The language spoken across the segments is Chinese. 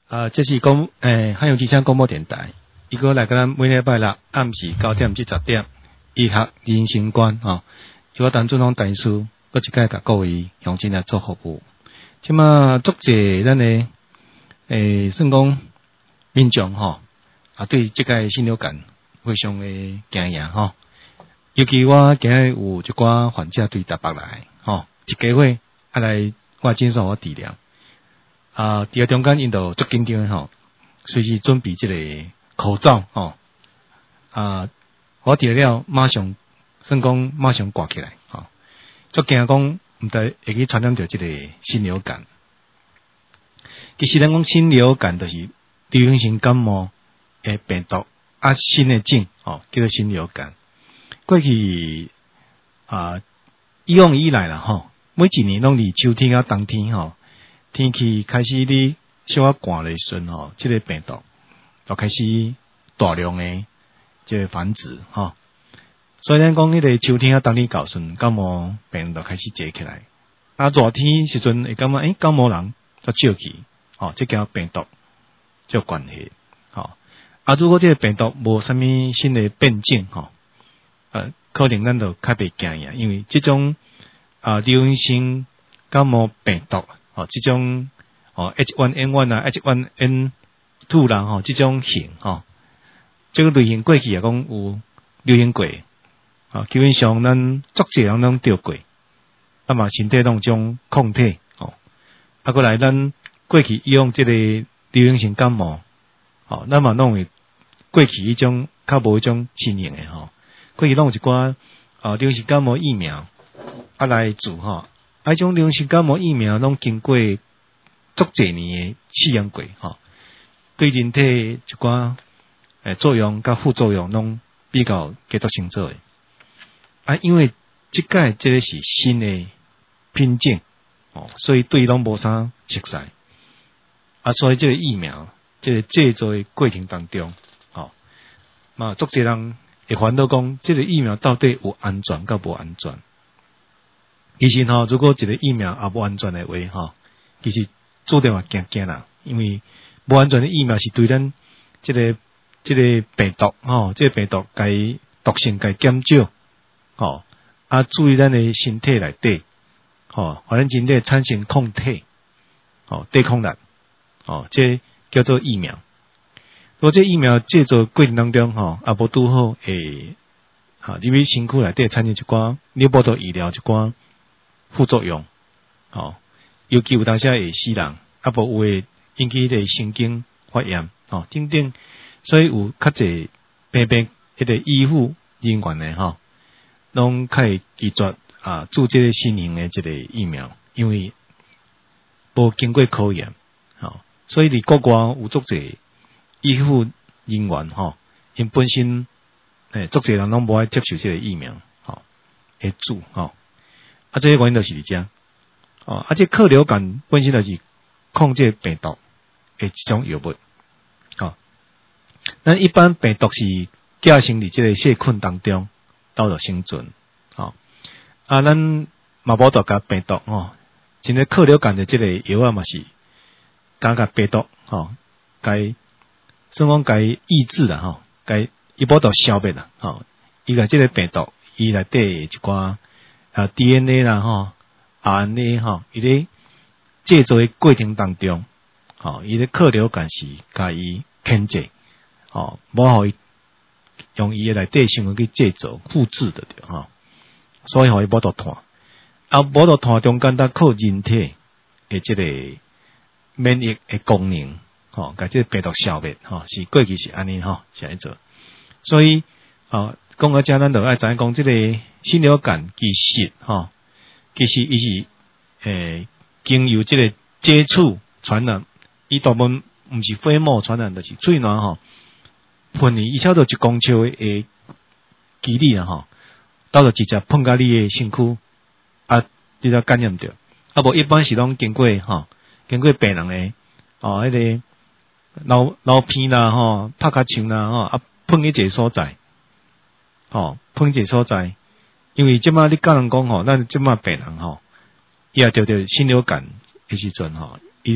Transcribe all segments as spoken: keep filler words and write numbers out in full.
啊，这是广诶汉阳之声广播电台，伊个来甲咱每礼拜六暗时九点至十点，医学人生观吼，由我陈俊宏大师，佫一届甲各位乡亲来做服务。即马足济咱诶诶，算讲民众吼，啊对即个新流感非常诶惊讶吼。尤其我今日有一寡患者对台北来吼，一家伙啊来我诊所我治疗。啊，伫个中间因都足紧张诶吼，随时准备即个口罩吼，啊，我治了马上算讲马上挂起来吼，足惊讲毋知会去传染着即个新流感。其实咱讲新流感就是流行性感冒诶病毒啊新诶症吼，叫做新流感。过去啊，以往以来啦吼，每一年拢伫秋天啊冬天吼。天气开始咧小可寒咧时阵吼，即、这个病毒就开始大量诶即个繁殖吼。所以咱讲迄个秋天啊，冬天到时阵，感冒病毒开始坐起来。啊，热天时阵会感觉诶、欸，感冒人就少去，吼、哦，即个病毒就关系，吼、哦。啊，如果即个病毒无啥物新诶变种吼，呃，可能咱就较袂惊呀，因为即种啊流行性感冒病毒。哦，即种哦 H 一 N 一 啊 ，H 一 N 二 啦，吼，即种型吼，即个类型过去也讲有流行过，啊，基本上咱足侪人拢得过，啊嘛身体拢种抗体，哦，啊过来咱过去用即个流行性感冒，哦，咱嘛拢会过去迄种较无迄种新型诶吼，过去拢有一寡啊流行感冒疫苗啊来做吼。啊，种流行感冒疫苗拢经过足侪年诶试验过吼，对人体一寡诶作用甲副作用拢比较计较清楚诶。啊，因为即届即个是新诶品种哦，所以对拢无啥熟悉。啊，所以即个疫苗即个制作诶过程当中，吼，嘛足侪人会烦恼讲，即个疫苗到底有安全甲无安全？其实吼，如果一个疫苗也无安全的话，吼，其实注定也惊惊啦。因为无安全的疫苗是对咱即、這个即、這个病毒吼，即、這个病毒该毒性该减少，吼啊，注意咱的身体内底，吼，互咱身体产生抗体，吼，抵抗力，吼，这叫做疫苗。如果这疫苗制作过程当中，吼，啊无拄好诶，哈，入去身躯内底产生一寡你无到医疗一寡。副作用，吼，尤其有当时会死人，啊无有会引起迄个神经发炎，吼，等等，所以有较侪病病迄个医护人员呢，吼，拢较会拒绝啊注这个新型的这个疫苗，因为无经过考验，吼，所以伫国外有足侪医护人员，吼，因本身诶足侪人拢无爱接受这个疫苗，吼，会注，吼。啊，这些原因就是伫遮，哦，啊，这克流感本身就是控制病毒的一种药物，哦，咱一般病毒是寄生伫这个细菌当中，到着生存，哦，啊，咱嘛无得甲病毒，哦，真个克流感的这个药啊嘛是，加甲病毒，吼，该算讲该抑制啦，吼，该伊无得消灭啦，吼，伊甲这个病毒伊内底一寡。啊 ，D N A 啦，吼 ，R N A 吼，伊咧制作诶过程当中，吼，伊咧克流感是甲伊牵制，吼，无互伊用伊诶内底成分去制作复制的着，吼，所以互伊无得拖，啊，无得拖中间，咱靠人体诶即个免疫诶功能，吼，甲即个病毒消灭，吼，是过去是安尼，吼，是安尼做，所以，哦。讲到遮，咱就爱知影讲，即个新流感其实吼，其实伊是诶经由即个接触传染，伊大部分毋是飞沫传染，就是喙脣吼，喷你，伊超到一公尺诶距离啊吼，到就直接碰到你诶身躯，啊，你就感染着，啊无一般是拢经过吼，经過病人诶哦，迄、那個流流鼻啦吼，拍卡槍啦吼，啊碰迄一個所在。吼，碰一個所在，因為即馬你甲人講吼，咱即馬病人吼，伊也得着新流感誒時陣吼，伊咧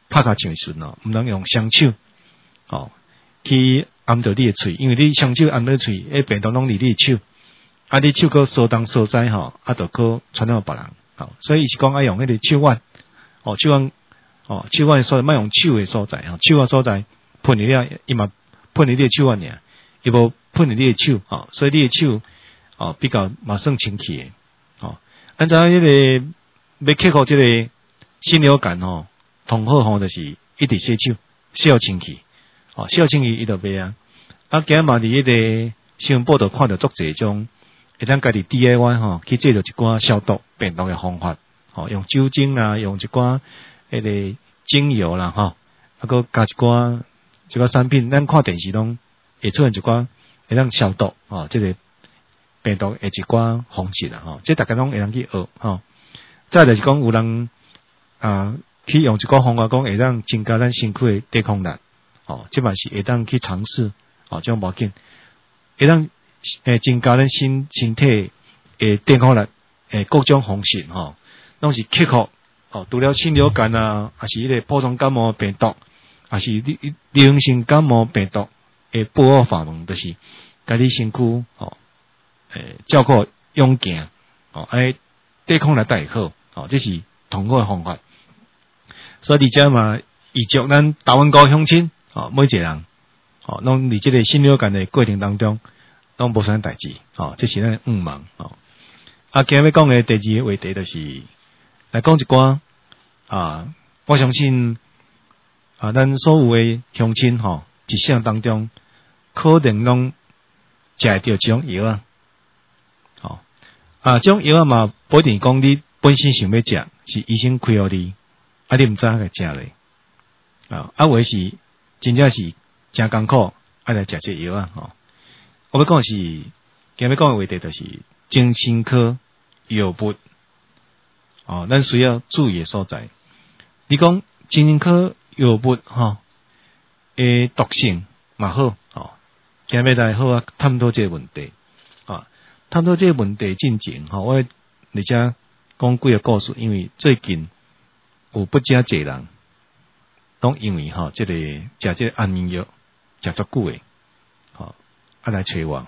拍卡唱顺哦，毋通用双手哦去按着你诶喙，因为你双手按着喙，迄病毒拢伫你诶手，啊，你手搁相当所在吼，啊，就搁传染互别人，哦，所以伊是讲爱用迄个手腕，哦，手腕，哦，手腕诶所在，莫用手诶所在，吼，手腕所在喷入了，伊嘛喷入你诶手腕尔，伊无喷入你诶手，哦，所以你诶手，哦，比较嘛算清气诶，哦，按照迄个要克服即个心流感吼，同好吼就是一直洗手，洗好清气。哦，洗好清气伊就袂啊。啊，今日嘛伫迄个新闻报道看到足侪种，会当家己 D I Y 吼，去做着一寡消毒病毒诶方法。吼、哦，用酒精啊，用一寡迄个精油啦，吼、哦，啊，搁加一寡一寡产品，咱看电视拢会出现一寡会当消毒哦，即、这个病毒诶一寡方式啦，吼、哦，即大家拢会当去学，吼、哦。再就是讲有人啊，去用一寡方法讲会当增加咱身躯诶抵抗力。哦，即嘛是会当去尝试，哦，种无紧，会当诶增加咱身身体诶抵抗力，诶各种方式吼，拢是克服哦，除了禽流感啊，还是迄个普通感冒病毒，还是流流行感冒病毒诶保护法门，就是家己身躯哦，诶照顾勇健哦，诶抵抗力才会好，哦，这是同好诶方法。所以而且嘛，预祝咱台湾高乡亲。哦，每一个人，哦，拢伫即个心流感的过程当中，拢无啥代志，哦，这是咱愿望，哦。啊，今日要讲的第二个话题就是来讲一寡啊，我相信啊，咱所有的乡亲吼，一生当中可能拢食会着这种药啊，哦，啊，这种药啊嘛，不一定讲你本身想要食，是医生开互你，啊，你毋知影个食咧，啊，啊，或是。真正是真艰苦，爱来食这药啊！吼，我要讲是，今日讲的话题就是精神科药物哦，咱需要注意的所在。你讲精神科药物吼，诶，毒性嘛好哦，今日来好啊，探讨这个问题啊，探讨这个问题进前吼，我而且讲几个故事，因为最近有不加济人。拢因为吼，即、這個食即個安眠藥食足久誒，吼啊來找我，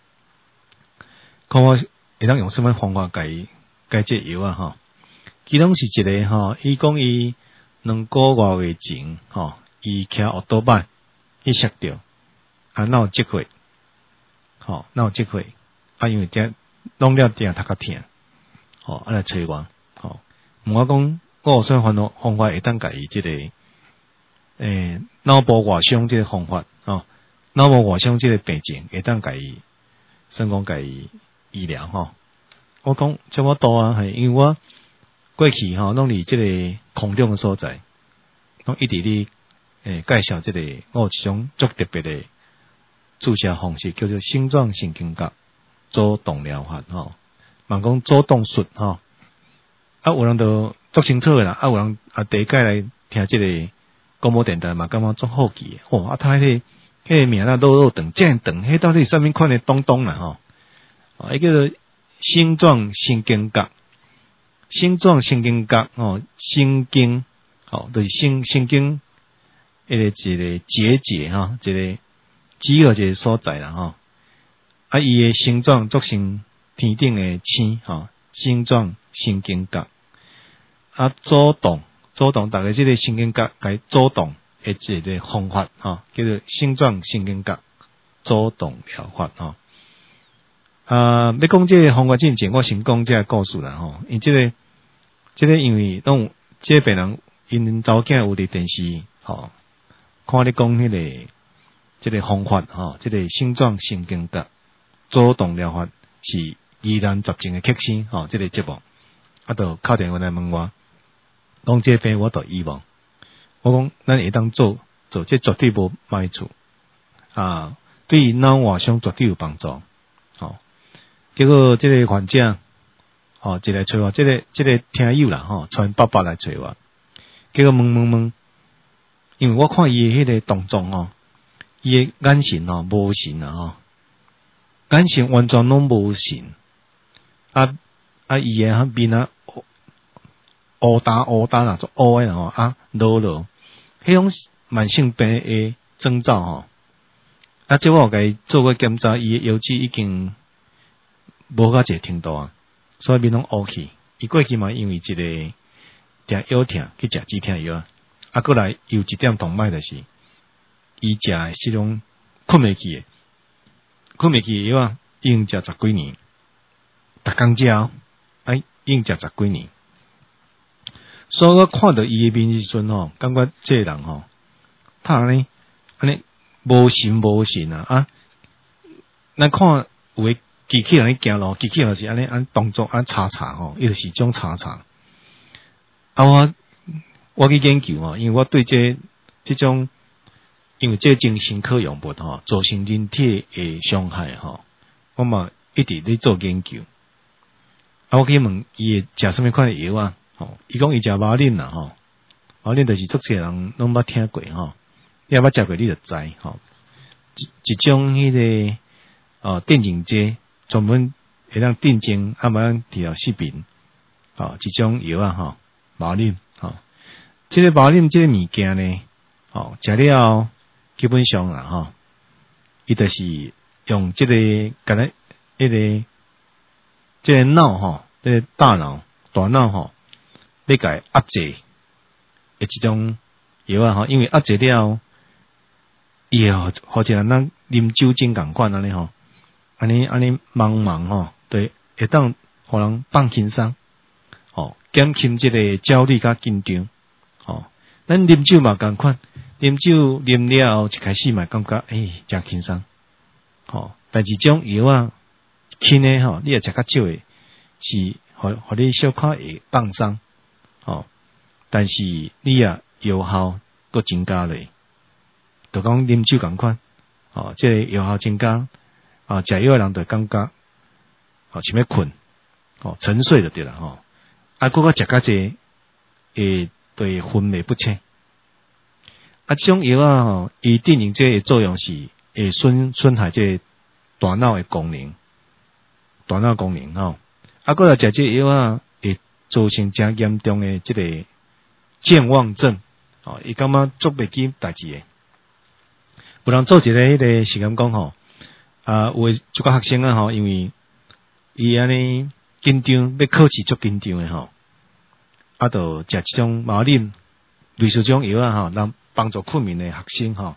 看我會當用什麼方法解解即藥啊？吼，其中是一個吼，伊講伊兩個月前吼，伊騎奧多巴，伊摔着，啊，哪有積血，吼，哪有積血，啊，因為這攏了定頭殼疼，吼啊來找我，吼，問我講我有啥方法方法會當解伊即個。誒，腦部外傷即個方法哦，腦部外傷即個病症會當家己，算講家己醫療吼。我講這麼多啊，係因為我過去吼，攏佇即個空中嘅所在，攏一直咧誒介紹即個我有一種足特別嘅注射方式，叫做星狀神經角阻動療法吼，人講阻動術吼。啊，有人都足清楚啦，啊，有人啊第一屆來聽即個。廣播電台嘛，感覺足好奇嘅，哦，啊，睇迄個迄個名啊，肉肉長，正長，迄到底啥物款嘅東東啦，吼，哦，迄叫做星狀神經角，星狀神經角，哦，神經，哦，就是神神經，迄個一個結節吼，一個肌肉一個所在啦，吼，啊，伊嘅形狀足像天頂嘅星，吼，星狀神經角，啊，阻動。阻動大概即個神經角，該阻動誒一個方法吼，叫做星狀神經角阻動療法吼。啊，要講即個方法之前，我先講即個故事啦吼。因即個即個因為攏即個病人因查某囝有佇電視吼，看你講迄個即個方法吼，即個星狀神經角阻動療法是宜蘭十情嘅克星吼，即個節目啊，就敲電話來問我。講這邊我都希望，我講咱會當做做，這絕對無壞處啊！對於腦外傷絕對有幫助。哦，結果這個患者，哦，一來找我，這個這個聽友啦，吼，傳爸爸來找我，結果問問問，因為我看伊嘅迄個動作吼，伊嘅眼神吼無神啊，吼，眼神完全攏無神，啊啊，伊嘅面啊。烏打烏打啦，做烏誒啦吼啊，落落迄种慢性病诶征兆吼，啊，即我有甲伊做过检查，伊诶腰肌已经无到一个程度啊，所以面拢乌去。伊过去嘛，因为一个食腰疼去食止疼药啊，啊，过来有一点动脉就是伊食诶是种困袂去诶，困袂去诶药啊，已经食十几年，逐工食哦，哎，已经食十几年。所以我看到伊诶面时阵吼，感觉这个人吼，他安尼安尼无神无神啊啊！咱看有诶机器人咧行路，机器人是安尼按动作按查查吼，伊就是种查查。啊，我我去研究吼，因为我对这这种，因为这种新科药物吼，造成人体诶伤害吼，我嘛一直咧做研究。啊，我去问伊会食什么款诶药啊？吼，伊讲伊食马林啦吼，马林就是足侪人拢捌听过吼，你若捌食过你就知吼，一一种迄、那个哦电解质专门会当电精啊，嘛治疗失眠，哦一种药啊吼，马林吼，即、这个马林即个物件呢，哦食了基本上啦吼，伊就是用即、这个干咧迄个即个脑吼，即、这个大脑大脑吼。要甲伊压制诶一种药啊吼，因为压制了，伊会好好似人咱啉酒精共款安尼吼，安尼安尼茫茫吼，对，会当互人放轻松，吼，减轻即个焦虑甲紧张，吼，咱啉酒嘛共款，啉酒啉了后一开始嘛感觉诶真轻松，吼，但是种药啊，轻诶吼，你也食较少诶，是互互你小可会放松。哦，但是你啊药效佫增加咧，就讲啉酒共款，哦，即、这个药效增加，啊，食药诶人就感觉，哦，想要困，哦，沉睡就对啦，吼，啊，佫个食较济，会对昏迷不清，啊，这种药啊，吼，伊电解质诶作用是会损损害即个大脑诶功能，大脑功能吼，啊，佫来食即个药啊。造成真严重的这个健忘症，哦，伊感觉做袂记代志诶。有人做一个迄个实验讲吼，啊，有诶一个学生啊吼，因为伊安尼紧张，要考试足紧张诶吼，啊，就食即种马林类似种药啊吼，能帮助困眠诶学生吼。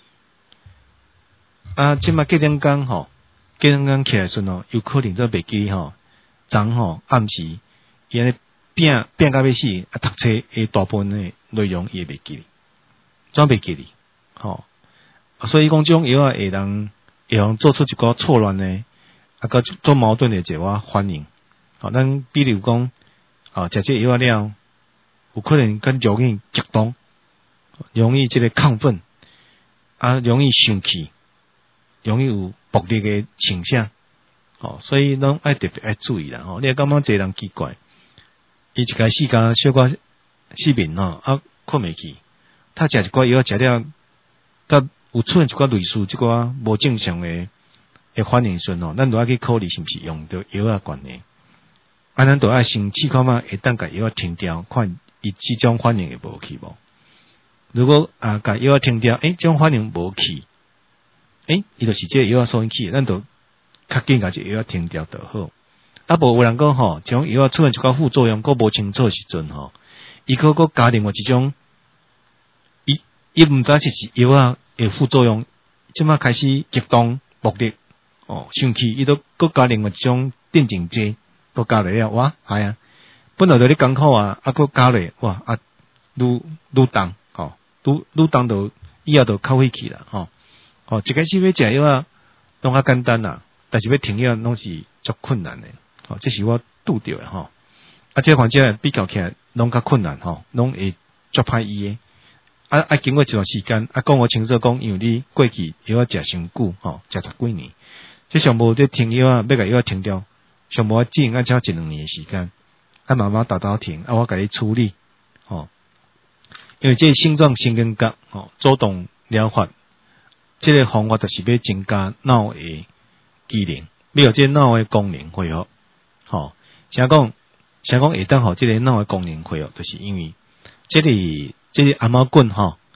啊，即摆几点钟吼，几点钟起来时吼，有可能做袂记吼，昨吼暗时。伊安尼拼拼到要死，啊，读册诶大部分诶内容伊会袂记，怎袂记哩？吼、哦，所以讲这种药啊，会人会让做出一个错乱诶，啊，个做矛盾诶一个反应。好、哦，咱比如讲，啊，食这药了，有可能更容易激动，容易这个亢奋，啊，容易生气，容易有暴力诶倾向。哦，所以拢爱特别爱注意啦。吼、哦，你感觉这人奇怪？伊一开始甲小可失眠吼，啊困袂去，他食一寡药食了，甲有出现一寡类似即寡无正常诶诶反应时吼，咱都爱去考虑是毋是用着药啊关系。啊，咱都爱先试看嘛，会当甲药停掉，看伊即种反应会无去无。如果啊甲药停掉，诶，即种反应无去，诶，伊就是即个药所引起，咱就较紧甲即个药停掉就好。啊，无有人讲吼，即种药出现一寡副作用，佫无清楚的时阵吼，伊佫佫加另外一种，伊伊毋知是是药啊诶副作用，即马开始激动、暴力、哦生气，伊都佫加另外一种电解质，佫加落了，哇，系啊，本来就咧艰苦啊，啊佫加落，哇啊，愈愈重，吼，愈愈重就以后就较费气啦，吼，哦，一开始要食药啊，拢较简单啦，但是要停药拢是足困难诶。哦，这是我拄到诶吼，啊，这患者比较起来拢较困难吼，拢会足歹医诶。啊啊，经过一段时间，啊，讲我清楚讲，因为你过去药啊食伤久吼，食十几年，这上无这停药啊，要甲药啊停掉，上无只能按照一两年诶时间，啊，慢慢倒倒停，啊，我甲你处理，吼，因为这心脏神经角吼主动疗法，这个方法就是要增加脑诶机能，要有这脑诶功能恢复。吼，啥讲？啥讲会当互即个脑诶功能恢复，就是因为即、這个即、這个阿猫菌吼，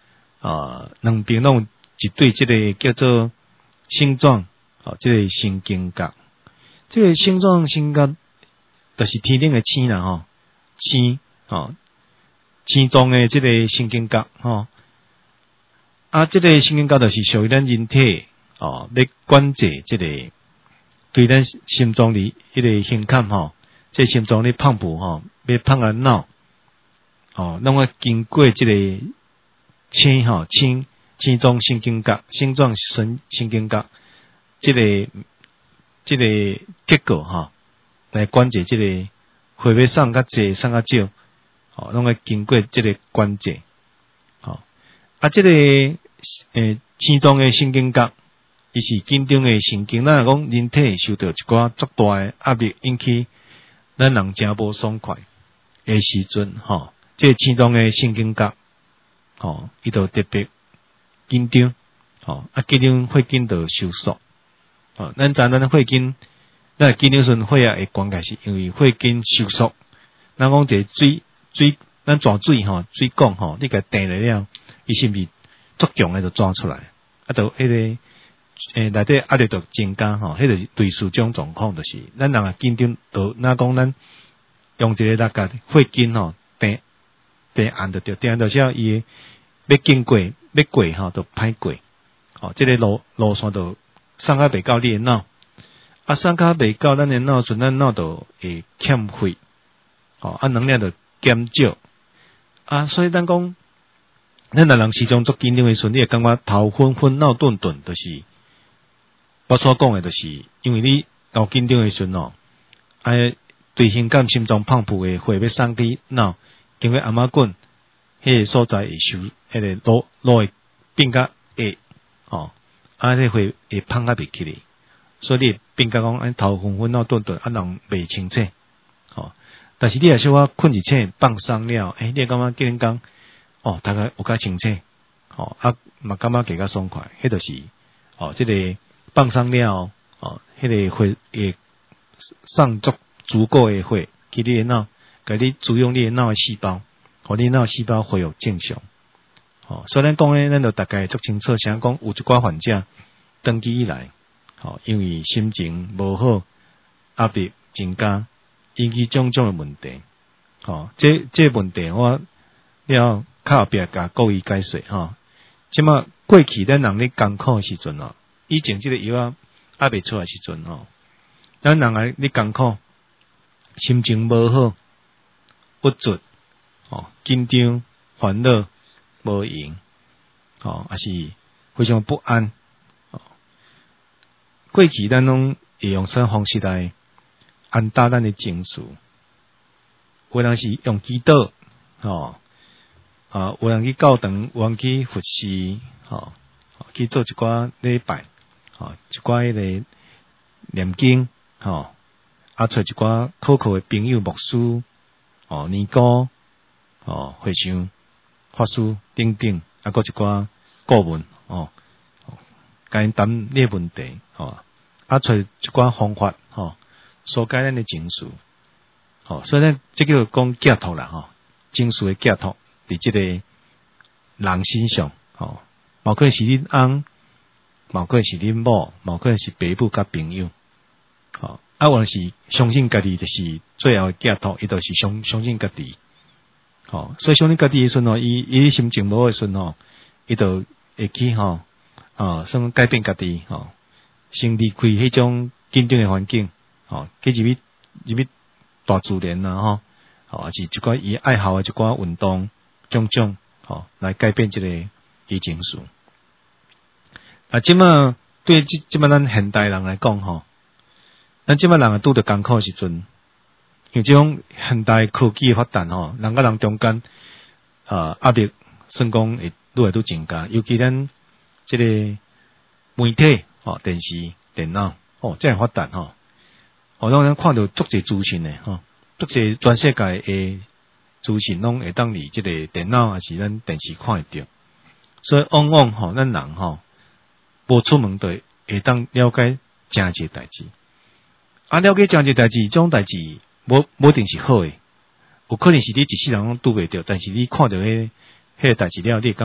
啊，两边拢一对即个叫做星状，哦，即、这个神经角，即、这个星状神经角就是天顶的星啦，吼，星，哦，星状的即个神经角，吼，啊，即、这个神经角就是属于咱人体，哦，要管制即、这个对咱心脏里迄个胸腔，吼，即、这个、心脏里砰噗，吼，要砰啊闹，哦，拢要经过即、这个星，吼，星。星状神经角、星状神神经角，即、这个即、这个结构哈，来管制即个血要送较济、送较少，哦，拢会经过即个关节，哦，啊，即、这个诶星状的神经角，伊是紧张的神经，咱若讲人体受到一寡足大的压力，引起咱人诚无爽快的时阵，吼、哦，即、这个星状的神经角，吼，伊就特别紧张，吼啊，紧张血筋就收缩，吼，咱知咱的血筋，咱紧张时阵血压会悬起，是因为血筋收缩。咱讲一个水水，咱抓水吼，水管吼，你甲定了了，伊是毋是足强诶就抓出来，啊，就迄、那个诶内底压力就增加吼，迄就是类似种状况，就是咱人啊紧张，就哪讲咱用一个力甲血筋吼定定按着着，定着只伊要经过。要过吼，就歹过，吼，即、這個路路線就送較袂到你誒腦，啊，送較袂到咱誒腦，陣咱腦就會欠血，吼，啊，能量就減少，啊，所以咱講，咱若人時常足緊張誒時陣，你會感覺頭昏昏、腦頓頓，就是我所講誒，就是因為你有緊張誒時陣哦，哎，對心肝、心臟砰噗誒血要送去腦，經過頷仔頸。迄個所在會受，迄、那個腦腦會變甲會，吼，啊，迄會會芳甲袂起嚟，所以你變甲講安頭昏昏腦頓頓，啊人袂清醒，吼。但是你若小可困一醒放鬆了，誒、欸，你會感覺今日講，哦，大概有較清醒，吼，啊，嘛感覺加較爽快，迄就是，哦，即、這個放鬆了，哦，迄、那個血會送足足夠誒血去你誒腦，甲你滋養你誒腦誒細胞。互你腦細胞恢復正常，吼、哦，所以咱講咧，咱就大概足清楚，像講有一寡患者長期以來，吼、哦，因為心情無好、壓力增加，引起種種誒問題，吼、哦，這這問題我了較後壁甲各位解說，吼、哦，即麼過去咱人咧艱苦誒時陣哦，以前即個藥啊壓未出來時陣吼，咱人啊咧艱苦，心情無好，鬱卒。哦，緊張、煩惱、無閒，哦，也是非常不安。哦，過去咱攏會用啥方式來安搭咱的情緒？有人是用祈禱，哦，啊，有人去教堂，有人去佛寺，哦，去做一寡禮拜，哦，一寡迄個念經，哦，啊，找一寡可靠的朋友、牧師，哦，尼姑。哦，會上法師等等，啊，閣一寡顧問哦，甲因談呢個問題，哦，啊，找一寡方法，哦，疏解咱的情緒，哦，所以咧，即叫講寄託啦，吼，情緒的寄託佇即個人身上，哦，某可能是恁翁，某可能是恁某，某可能是爸母甲朋友，哦，啊，有人是相信家己，就是最後的寄託，伊就是相相信家己。哦，所以相信家己誒時陣吼，伊伊心情無好誒時陣吼，伊就會去吼，啊，算改變家己吼，先離開迄種緊張誒環境，吼，去入去入去大自然啦，吼，吼，也是一寡伊愛好誒一寡運動，種種，吼，來改變即個伊情緒。啊，即馬對即即馬咱現代人來講吼，咱即馬人拄着艱苦誒時陣。因為這種現代科技的發展吼，人甲人中間啊壓力，算講會愈來愈增加。尤其咱這個媒體吼、電視、電腦哦，這樣發達吼，哦，讓咱看到足儕資訊的吼，足儕全世界的資訊攏會當佇這個電腦還是咱電視看得到。所以往往吼，咱人吼無出門就會當了解誠濟代誌。啊，了解誠濟代誌，這種代誌。無無一定是好誒，有可能是你一世人攏拄袂着，但是你看到迄迄個代誌了，你會感覺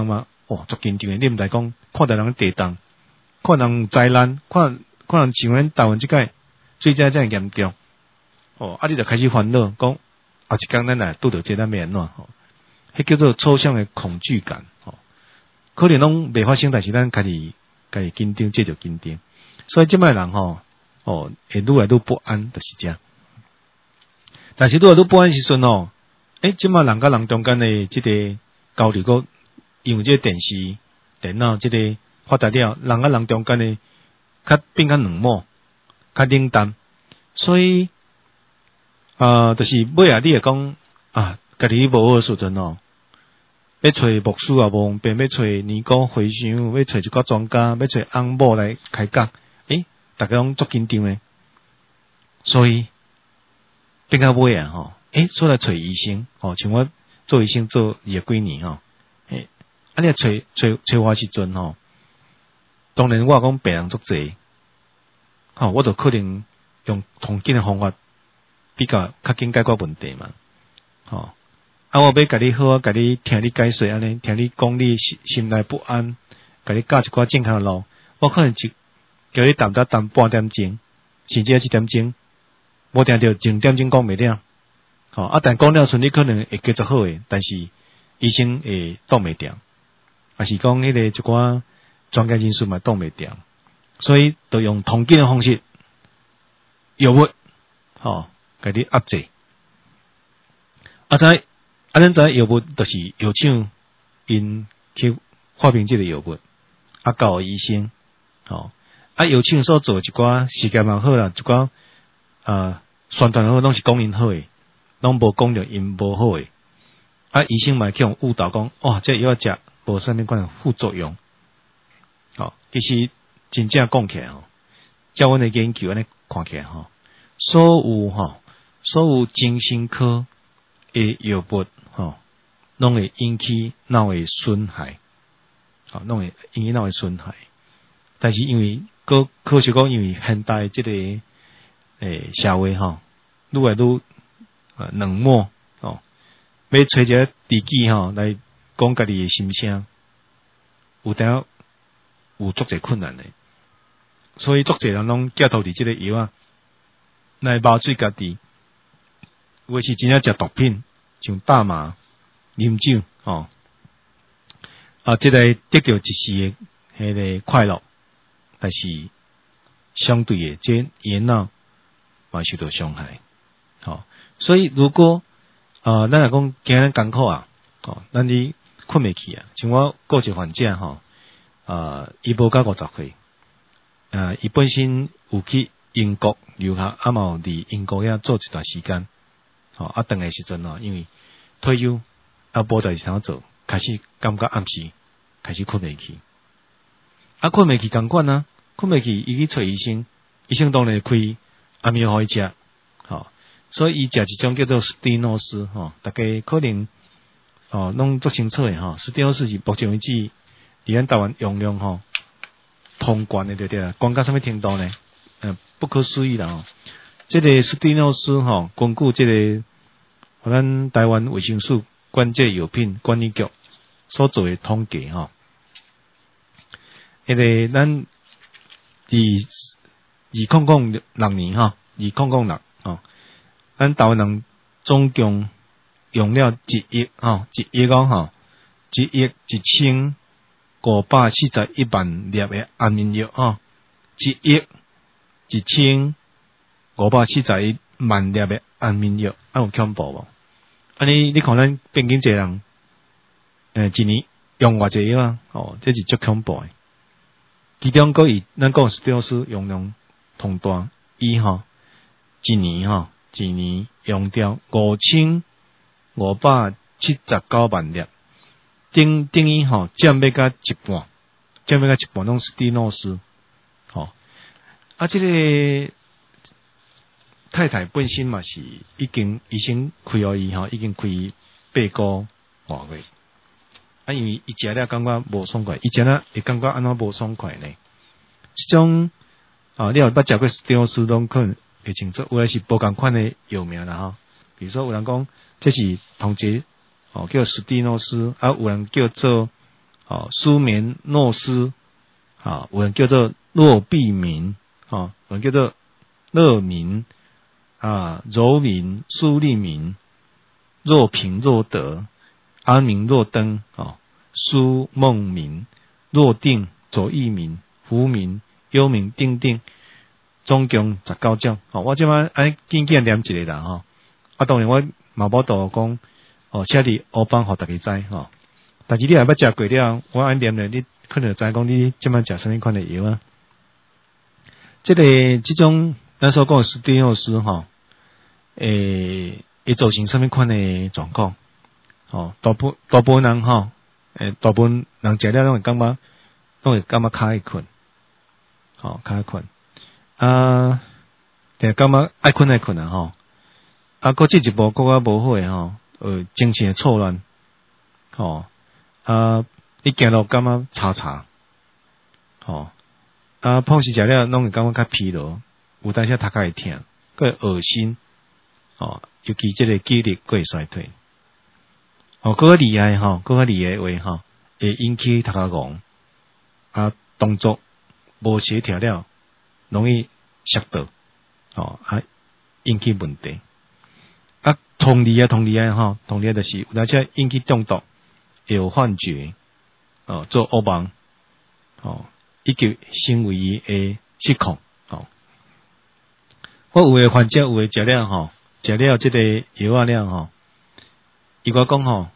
哇，足紧张诶！你毋知讲看到人地动，看人灾难，看看人像咱台湾即个水灾遮严重，哦，啊，你就开始烦恼，讲后一天咱来拄到这咱要安怎吼？迄叫做抽象诶恐惧感，吼、哦，可能拢未发生，但是咱家己家己紧张，这就紧张，所以即摆人吼，哦，会愈来愈不安，就是这样。但是愈来愈不安时阵哦，诶，即摆人甲人中间诶即个交流个。因为这个电视、电脑这个发达了，人甲人中间的较变较冷漠、较冷淡，所以啊、呃，就是尾啊，你会讲啊，家己无好时阵哦，要找牧师啊，无方便；要找尼姑回想，要找一个专家，要找翁某来开讲，诶，大家拢足紧张诶，所以变到尾啊，吼，诶，所以来找医生，吼，像我做医生做二十几年吼，诶。啊！你找找找我时阵吼，当然我讲病人足济，吼，我就可能用同紧的方法比较较紧解决问题嘛，吼。啊，我要甲你好，甲你听你解说安尼，听你讲你心心内不安，甲你教一寡正确的路，我可能就叫你等得等半点钟，甚至一點鐘，無聽到前點鐘講袂了，吼、哦、啊！但講了順你可能會繼續好誒，但是醫生會擋袂掉。還是講迄個一寡專家人士嘛擋袂掉，所以就用同緊的方式，藥物，吼，甲你壓制。啊，知啊，咱知藥物就是藥廠因去發明即個藥物，啊，交醫生，吼，啊，藥廠所做一寡實驗也好啦，一寡啊宣傳好，攏是講因好誒，攏無講着因無好誒。啊，醫生嘛去用誤導講，哇，這藥食。無啥物款的副作用，吼，其實真正講起來吼，照阮的研究安尼看起來吼，所有吼，所有精神科的藥物吼，攏會引起腦的損害，吼，攏會引起腦的損害。但是因為可可惜講，因為現代即個誒社會吼，愈來愈呃冷漠吼，要找一個知己吼來。講家己嘅心聲，有當有足儕困難嘅，所以足儕人攏寄託佇即個藥啊，來麻醉家己，有誒是真正食毒品，像大麻、啉酒，吼，啊，即、這個得到一時嘅迄個快樂，但是相對嘅，即延腦嘛受到傷害，吼，所以如果啊，咱來講今日艱苦啊，哦，咱啲。困袂去啊！像我個一個患者吼，啊，伊無到五十歲，啊，伊本身有去英國留學，啊嘛有佇英國遐做一段時間，吼、啊，啊，等誒時陣吼，因為退休啊，無代志通做，開始感覺暗時開始困袂去，啊，困袂去共款啊，困袂去，伊去找醫生，醫生當然開安眠藥互伊食，吼、啊，所以伊食一種叫做斯蒂諾斯，吼、啊，大家可能。哦，攏足清楚誒吼，斯蒂諾斯是目前為止佇咱台灣用量吼通關誒對對啦，關到啥物程度呢？嗯、呃，不可思議啦吼！即、這個斯蒂諾斯吼，根據即個互咱台灣衛生署管制藥品管理局所做誒統計吼，迄、那個咱佇二零零六年吼，二零零六吼，咱台灣人總共用了一億吼，一億講吼，一億一千五百四十一萬粒嘅安眠藥吼，一億一千五百四十一萬粒嘅安眠藥，啊有恐怖無？安尼你看咱平均一個人，誒一年用偌濟藥啊？哦，這是足恐怖嘅。其中佫以咱講斯蒂諾斯用量同大，伊吼一年吼一年用掉五千五百七十九萬粒，等等於吼佔要甲一半，佔要甲一半攏斯蒂諾斯，吼啊！即、這個太太本身嘛是已經醫生開互伊吼，已經開八個外月，啊，因為伊食了感覺無爽快，伊食了會感覺安怎無爽快呢？即種啊，你若捌食過斯蒂諾斯，攏可能會清楚，有誒是無共款誒藥名啦吼。比如說有人講這是同齊哦，叫斯蒂諾斯，啊有人叫做哦，舒眠诺斯，啊，有人叫做诺必明，啊，有人叫做乐明，啊，柔明、苏利明、若平若德、安明若登，啊，苏梦明、若定、左义明、福明、幽明、定定，总共十九种。哦，我即摆安紧紧念一个啦，吼、哦。啊，当然我嘛无度讲，哦，写伫黑板互大家知，吼、哦。但是你若要食过了，我安念咧，你可能知讲你即摆食啥物款的药啊？即、這个即种咱所讲的斯蒂奥斯吼，诶，会造成啥物款的状况？哦，大部大部分人吼，诶，大部分人食了拢会感觉，拢会感觉较爱困，吼、哦，较爱困。啊，定感觉爱困爱困啊吼。啊，搁即一步搁较无好诶吼，呃，精神诶错乱，吼、哦，啊，你行路感觉查查，吼、哦，啊，碰时食了拢会感觉较疲劳，有当时头壳会痛，搁会恶心，哦，尤其即个记忆力搁会衰退，哦，搁较厉害吼，搁较厉害诶话吼，会引起头壳戆，啊，动作无协调了，容易摔倒，哦，啊，引起问题。啊，同理啊，同理啊，吼，同理啊，就是有当时引起中毒，会有幻觉，哦，做噩梦，哦，以及行为诶失控，哦。我有诶患者有诶食了吼，食了即个药啊了吼，伊我讲吼，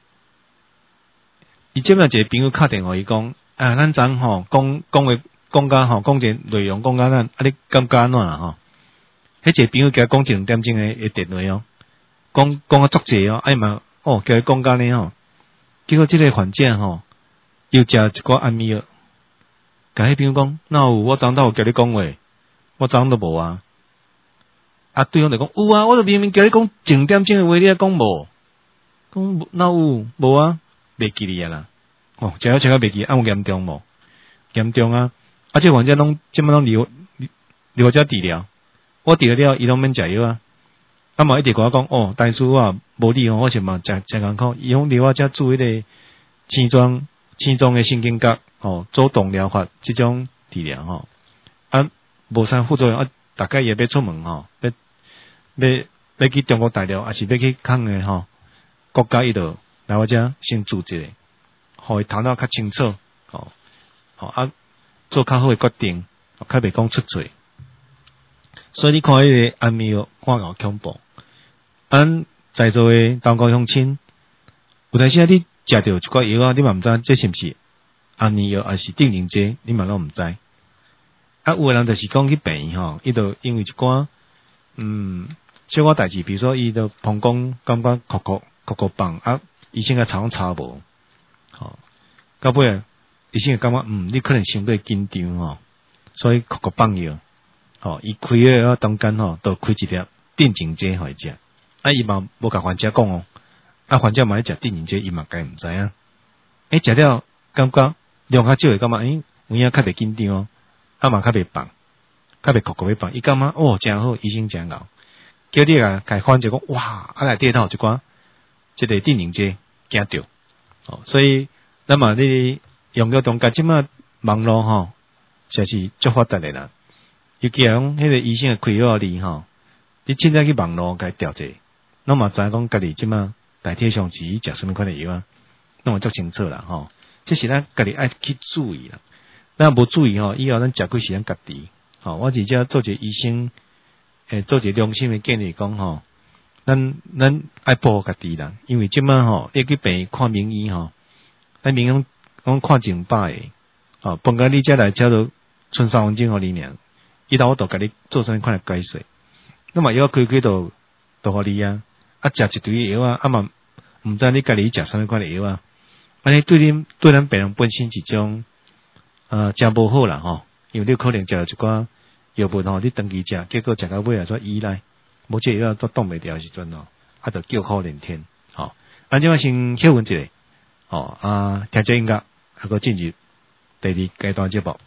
伊即摆一个朋友敲电话伊讲，啊，咱昨吼讲讲诶讲甲吼，讲一个内容讲甲咱，啊，你感觉安怎啦吼？迄一个朋友甲讲一两点钟诶诶电话哦。讲讲啊足济哦，哎嘛，哦，叫伊讲甲呢吼，结果即个患者吼，又食一寡安眠药，甲迄边讲，哪有我昨昏有甲你讲话，我昨昏都无啊，啊对方就讲有啊，我就明明甲你讲正点钟诶话，你还讲无，讲哪有无啊，袂记哩啊啦，哦，食了食到袂记，啊有严重无？严重啊，啊即个患者拢即摆拢离我离离我遮治疗，我治疗了，伊拢免食药啊。啊嘛一直甲我讲哦，大叔啊，无你哦，我是嘛真真艰苦。伊讲离我遮做迄个青庄青庄诶神经角哦，走动疗法即种治疗吼，啊无啥副作用啊，大概也要出门吼，要要要去中国大陆，还是要去抗诶吼国家伊度来我遮先做一个，互伊头脑较清楚，吼、哦、吼、哦、啊做较好诶决定，较袂讲出错。所以你看迄个安眠药，看够恐怖。咱在座诶同高乡亲，有当时你食着一寡药啊，你嘛毋知这是毋是安眠药，还是定宁剂，你嘛拢毋知。啊，有诶人就是讲去病院吼，伊就因为一寡嗯小可代志，比如说伊就膀胱感觉哭哭哭哭棒啊，医生个查拢查无，吼，到尾啊，医生感觉嗯，你可能相对紧张吼，所以哭哭棒药，吼，伊开诶药中间吼，都开一粒定静剂互伊食。啊，伊嘛无甲患者讲哦，啊，患者嘛咧食定宁剂，伊嘛该毋知影。诶，食了感觉量较少会感觉，诶，有影较袂紧张哦，啊嘛较袂放，较袂哭哭要放。伊感觉哦，真好，医生真敖，叫你啊，甲患者讲，哇，啊内底头一寡，即个定宁剂惊着，哦，所以咱嘛咧用药中间即马网络吼，实是足发达诶啦。尤其讲迄个医生诶开药哩吼，你凊彩去网络甲伊调者。那么知讲家己即马大体上是食什么款的药啊？那么足清楚啦吼，这是咱家己爱去注意啦。咱无注意吼，以后咱食几时间家己吼。我直接做一个医生，诶，做一个良心的建议讲吼，咱咱爱保护家己啦。因为即马吼，你去病院看名医吼，咱名医讲看一百个，吼，本甲你遮来遮到剩三分钟互你尔，伊头我都甲你做啥款的解释。那么药开开都都互你啊。啊，食一堆药啊，啊嘛毋知你家己食啥物款的药啊，安尼对恁对咱病人本身一种呃真无好啦吼，因为你可能食了一寡药物吼，你长期食，结果食到尾啊煞依赖，无这药都挡袂掉时阵哦，啊就叫苦连天，吼、哦，咱即马先休困一下，吼、哦、啊，听这音乐，啊个进入第二阶段节目。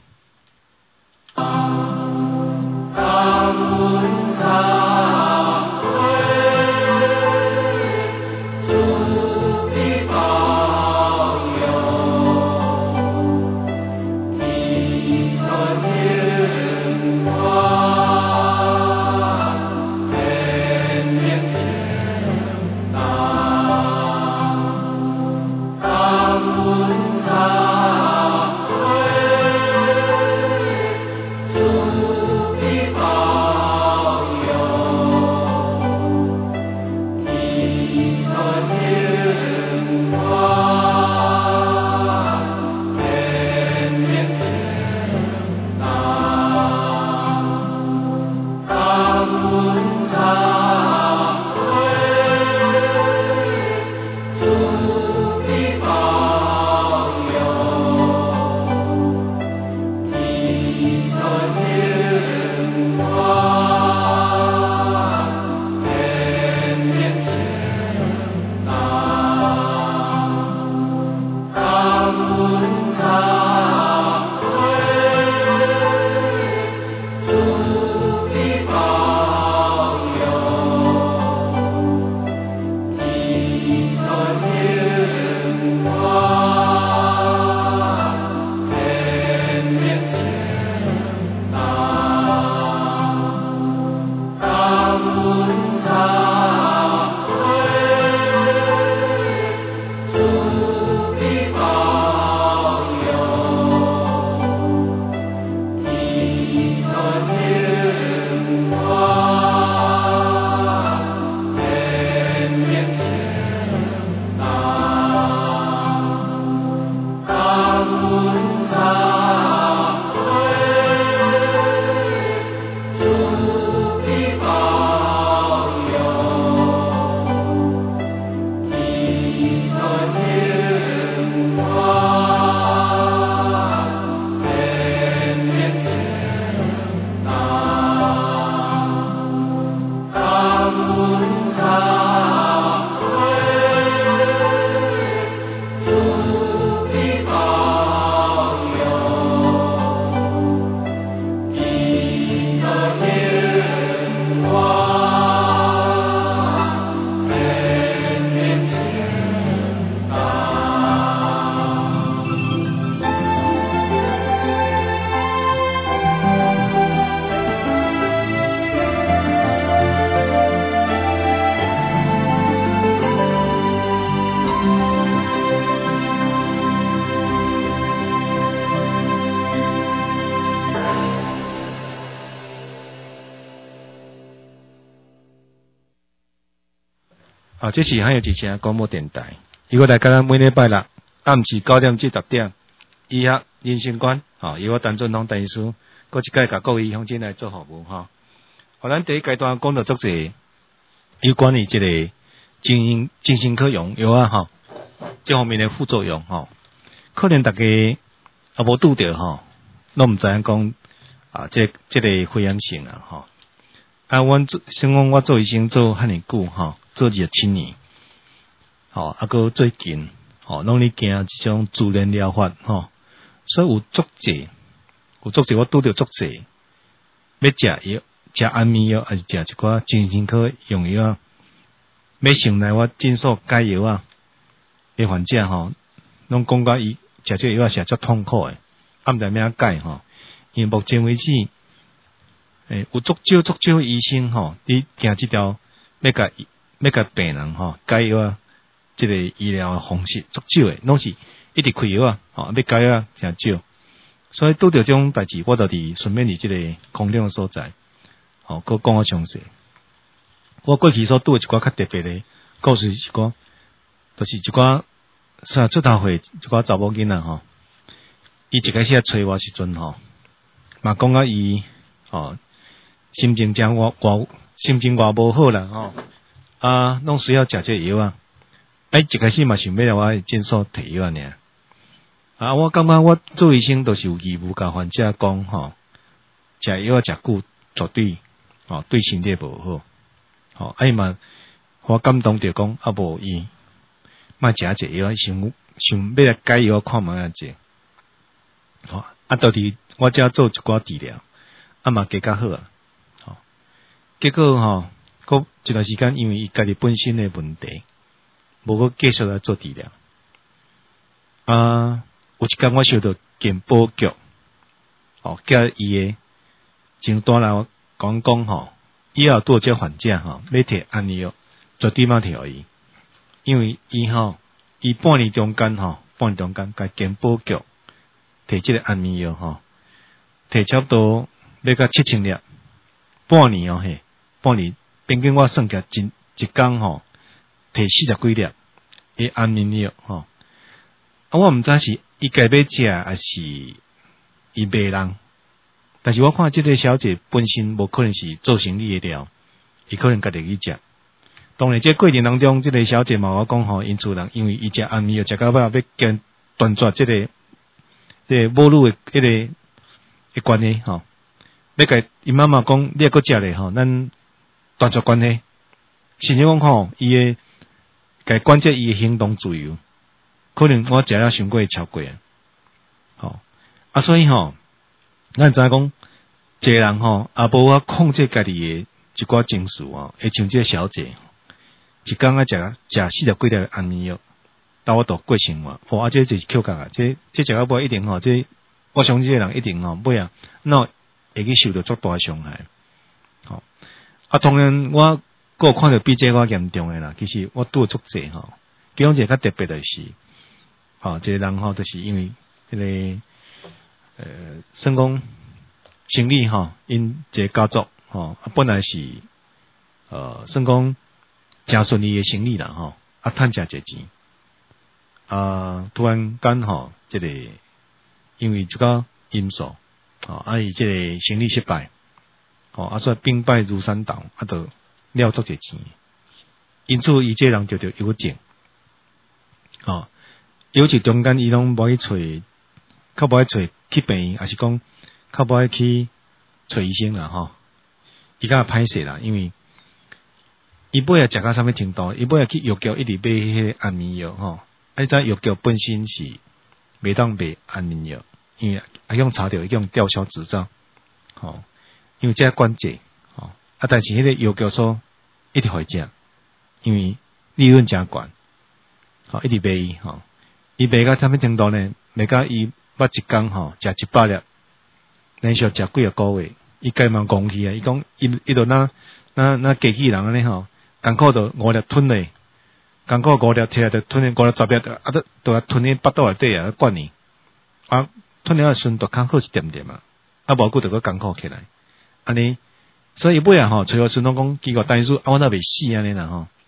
啊，这是还有一声广播电台，如果来甲咱每礼拜六暗时九点至十点，医学人生观，吼，由我陈俊宏医师，搁一届甲各位乡亲来做服务，吼。互咱第一阶段讲到足侪有关于即个精神精神科用药啊，吼，这方面的副作用，吼，可能大家也无拄着，吼，拢毋知影讲啊，这这个肺炎性啊，吼。啊，阮做先讲我做医生做遐尼久，吼，做二十七年，吼，啊，搁最近，吼，拢咧行即种自然疗法，吼，所以有足侪，有足侪我拄着足侪，要食药。食安眠药，还是食一寡精神科用药啊？要先来我诊所改药啊，诶患者吼，拢讲甲伊食这药啊，食足痛苦诶，啊毋知咩改吼。因为目前为止，诶有足少足少医生吼，你行即条要甲要甲病人吼改药啊，即个医疗方式足少诶，拢是一直开药啊，吼要改药啊，诚少。所以拄着这种代志，我就伫顺便伫即个空中所在。吼，佮讲较详细。我过去所拄诶一寡较特别诶故事，一寡，就是一寡啥出头岁一寡查某囡仔吼，伊一开始找我时阵吼，嘛讲啊伊吼心情真我我心情我无好啦吼，啊，拢需要食这药啊。哎，一开始嘛想要来我诊所摕药尔。啊，我感觉我做医生都是有义务甲患者讲吼，食药食久绝对。哦，对身体无好，哦，啊伊嘛，我感动着讲，啊无伊，莫食这药，想想要来改药看卖啊者，哦，啊到底我遮做一寡治疗，啊嘛加较好啊，哦，结果吼，过一段时间，因为伊家己本身的问题，无搁继续来做治疗，啊，有一天我收到健保局，哦，叫伊的真单来。讲讲吼，以后拄这患者吼，要摕安眠药，绝对莫摕互伊，因为伊吼，伊半年中间吼，半年中间，甲健保局摕即个安眠药吼，摕差不多要甲七千粒，半年哦嘿，半年，平均我算起来一一工吼，摕四十几粒诶安眠药吼，啊我毋知是伊家要食，还是伊卖人。但是我看这个小姐本身无可能是做生意的了，伊可能家己去食。当然，这过程当中，这个小姐嘛，我讲吼，因厝人因为伊食安眠药食到尾，要跟断绝这个这个母乳的迄个的关系吼，要甲伊妈妈讲，你还阁食咧吼，咱断绝关系。甚至讲吼，伊的甲关节伊的行动自由，可能我食了伤过超过啊，吼啊，所以吼。咱知影讲，一个人吼，也无法控制家己的一寡情绪哦，会像这个小姐，一工啊食食四十几粒安眠药，但我都过生活，哦，啊，这就是扣角啊，这这食到尾一定吼，这我相信这个人一定吼，尾啊，那会去受到足大伤害，吼、哦，啊，当然我个看到比这个严重的啦，其实我拄足济吼，其中一个较特别的是，吼、哦，这个人吼，就是因为这个。呃，算讲生理吼，因一个家族吼，本来是呃，算讲诚顺利的生理啦吼，啊，趁诚侪钱，啊，突然间吼，即、這個因为这个因素，吼，啊，伊即个生理失败，吼，啊，所以兵败如山倒，啊，就了足侪钱，因此伊这人就着忧郁症，吼，忧郁症中间伊拢无去找。较无爱找去病院，还是讲较无爱去找医生啦吼。伊较歹势啦，因为伊尾仔食到啥物程度，伊尾仔去药局一直买迄个安眠药吼。啊，你知药局本身是袂当卖安眠药，因为啊用查到伊用吊销执照，吼，因为这关节，吼，啊，但是迄个药局所一直互伊食，因为利润诚悬，吼，一直卖伊吼，伊卖到啥物程度呢？卖到伊。捌一工吼，食一百粒，连续食几个个月，伊家嘛讲起啊，伊讲伊伊都那那那机器人安尼吼，艰苦都五粒吞咧，艰苦五粒摕来就吞咧五粒十粒，啊都都啊吞咧腹肚内底啊，灌呢，啊吞了顺都较好一点点嘛，啊无久就搁艰苦起来，安尼，所以尾啊吼，找我孙总讲，结果单数啊我那袂死安尼啦吼，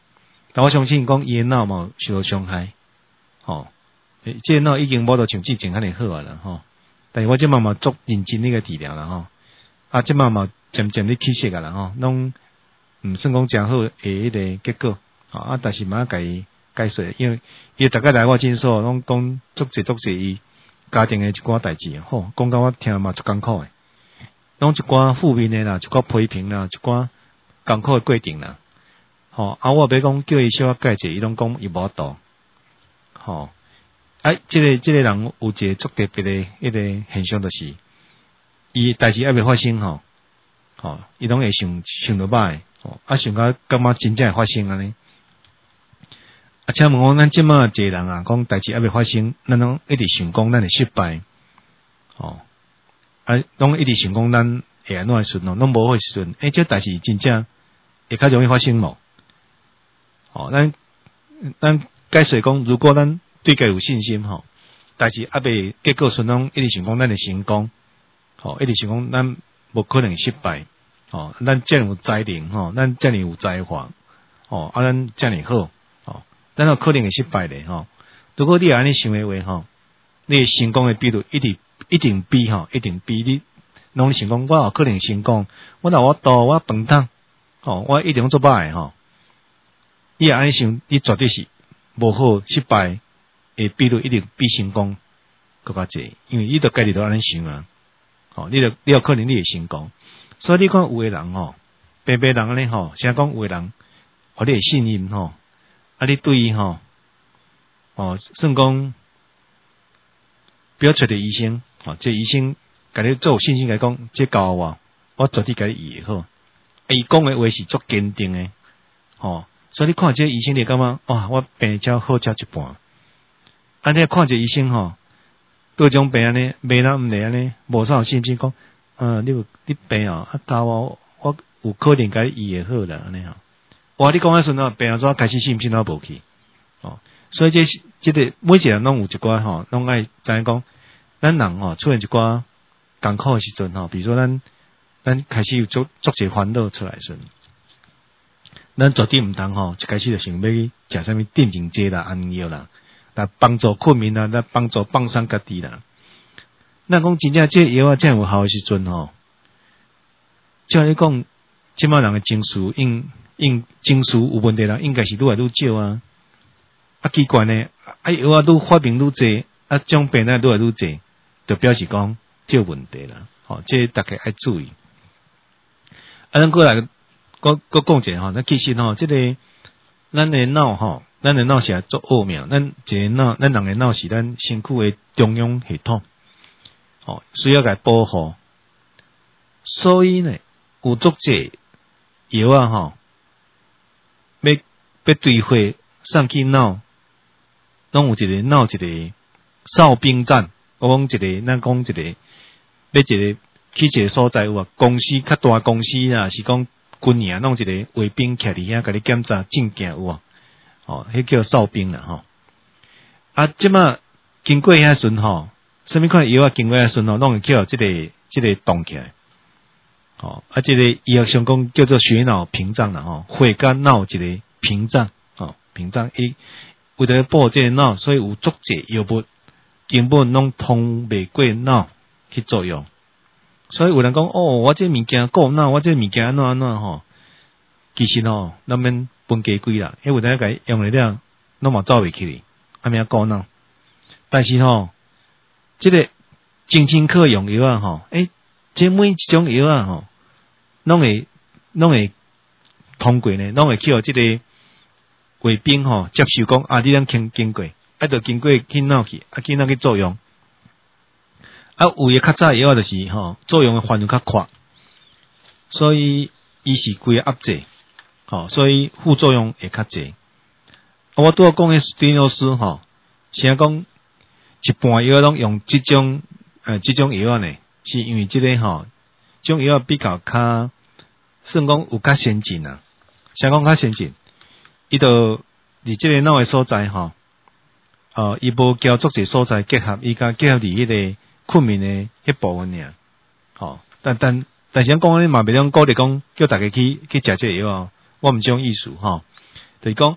但我相信讲伊诶脑嘛受到伤害，吼、哦，即个脑已经无到像之前遐尼好啊啦，吼、哦。但是我即嘛嘛足认真呢个治疗啦，吼、哦，啊，即嘛嘛渐渐咧起色啊啦，吼、哦，拢毋算讲诚好诶迄个结果，吼、哦、啊，但是嘛甲伊解说，因為伊逐個來我診所，攏講足濟足濟伊家庭誒一寡代志，吼，講甲我聽嘛足艱苦誒，攏一寡負面誒啦，一寡批評啦，一寡艱苦誒過程啦，吼，啊，我要講叫伊小可解釋，伊攏講伊無度，吼，啊，即、這個即、這個人有一個足特別誒一個現象，就是伊代志還未發生吼，吼，伊攏會想想落歹，吼，啊，想甲感覺真正會發生安尼。啊，請問我，咱即馬一個人啊，講代志還未發生，咱攏一直想講咱會失敗，哦，啊，攏一直想講咱會安怎會順哦，攏無會順，誒，這代志真正會較容易發生無？哦，咱咱解說講，如果咱對家有信心吼，代志還未結果順，攏一直想講咱會成功，吼，一直想講咱無可能失敗，吼，咱遮爾有才能吼，咱遮爾有才華，吼，啊，咱遮爾好。咱有可能會失敗咧，吼。如果你安尼想誒話，吼，你成功誒比率一定一定比吼，一定比你攏想講，我有可能成功，我若我多我飯桶，吼，我一定做歹誒吼。你安尼想，你絕對是無好，失敗誒比率一定比成功更加濟，因為你著家己都安尼想啊，吼，你著你有可能你會成功。所以你看有誒人吼，平平人安尼吼，啥講有誒人，互你會信任吼。啊！你對伊吼，哦，算講不要找着醫生，哦，這醫生甲你做有信心來講，這教我，我絕對甲你醫好。伊講誒話是足堅定誒，吼，所以你看這醫生你感覺哇，我病才好才一半。啊，你看這醫生吼，各種病安尼，袂呾毋嚟安尼，無啥有信心講，啊，你有你病啊，啊教我，我有可能甲你醫會好啦，安尼吼。哇！你講迄陣啊，病咗開始信唔信都無去，哦，所以這這個每一個人攏有一寡吼，攏愛知影講，咱人吼出現一寡艱苦誒時陣吼，比如說咱咱開始有足足儕煩惱出來時陣，咱絕對毋通吼，一開始就想要去食啥物鎮靜劑啦、安藥啦，來幫助困眠啦，來幫助放鬆家己啦。咱講真正這藥啊，真有效誒時陣吼，照你講，即擺人誒情緒應。應情緒有問題啦，應該是愈來愈少啊！啊奇怪呢，啊藥啊愈發明愈濟，啊種病呢愈來愈濟，就表示講這問題啦。吼、哦，這大家愛注意。啊，咱過來，擱擱講者吼，咱其實吼，這個咱誒腦吼，咱誒腦是足奧妙，咱一個腦，咱人誒腦是咱身軀誒中央系統，吼、哦，需要來保護。所以呢，有足濟藥啊，吼。要要對貨送去腦，攏有一個腦一個哨兵戰。我講一個，咱講一個，要一個去一個所在有啊，公司較大公司啊，是講軍營攏一個衛兵徛佇遐，甲你檢查證件有啊，哦，迄叫哨兵啦，吼。啊，即馬經過遐陣吼，啥物款藥啊經過遐陣吼，攏會叫即個即個動起來。哦，啊，這個醫學上講叫做血腦屏障啦，吼，血甲腦一個屏障，吼，屏障伊為了保這個腦，所以有足濟藥物根本攏通袂過腦去作用。所以有人講哦，我這物件顧腦，我這物件安怎安怎吼，其實吼，咱免分家規啦，因為咱個用了了，攏嘛走袂去哩，阿免顧腦。但是吼，這個精神科用藥啊，吼，誒，這每一種藥啊，吼。攏會攏會通過呢，攏會去互即個衛兵吼接受講啊，你咱經經過，啊，著經過去腦去，啊，去腦去作用。啊，有誒較早藥就是吼作用誒範圍較闊，所以伊是規個壓制，吼，所以副作用會較濟。啊，我拄仔講誒史蒂諾斯吼，是講一半藥攏用即種呃即種藥呢，是因為即個吼。這種藥比較較，算講有較先進啊。啥講較先進？伊就佇即個腦誒所在吼，呃，伊無交足儕所在結合，伊甲結合佇迄個困眠誒迄部分爾。吼、哦，但但但是講咧嘛，袂當鼓勵講叫大家去去食這個藥，我毋種意思吼。就是講